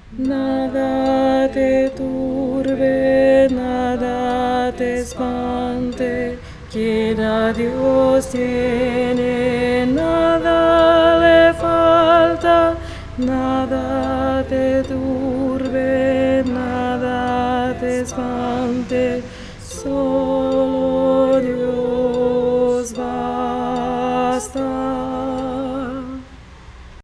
Nada te turbe, nada te espante, quien a Dios tiene, nada le falta, nada te turbe, nada te espante, solo